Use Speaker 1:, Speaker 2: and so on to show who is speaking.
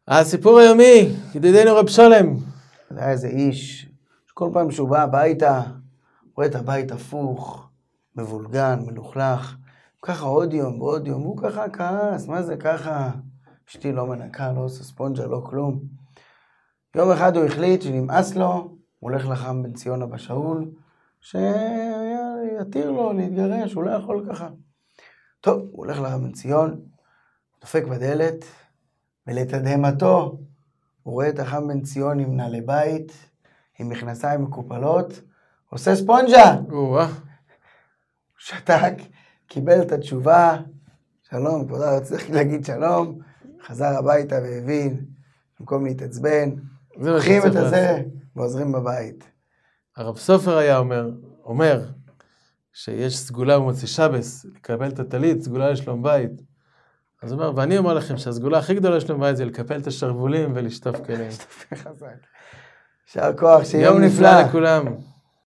Speaker 1: הסיפור היומי, ידידנו רב שולם.
Speaker 2: היה איזה איש, שכל פעם שהוא בא הביתה, רואה את הבית הפוך, מבולגן, מלוכלך, ככה עוד יום ועוד יום, הוא ככה כעס, מה זה ככה? אשתי לא מנקה, לא עושה ספונג'ה, לא כלום. יום אחד הוא החליט שנמאס לו, הוא הולך לחם בן ציון אבא שאול, שיתיר לו להתגרש, הוא לא יכול ככה. טוב, הוא הולך לחם בן ציון, דופק בדלת, ולתדהמתו, הוא רואה את החם בן ציון עם נעלי בית, עם מכנסיים מקופלות, עושה ספונג'ה. הוא שתק, קיבל את התשובה, שלום, תודה, רציתי להגיד שלום, חזר הביתה והבין, במקום להתעצבן, לוקחים את הזה ועוזרים בבית.
Speaker 1: הרב סופר היה אומר שיש סגולה במוצאי שבס, לקבל את הטלית, סגולה לשלום בית. אז הוא אומר, ואני אומר לכם שהסגולה הכי גדולה שלום בית זה לקפל את השרבולים ולשטוף כלים.
Speaker 2: חזק. שער כוח, שיום נפלא
Speaker 1: לכולם.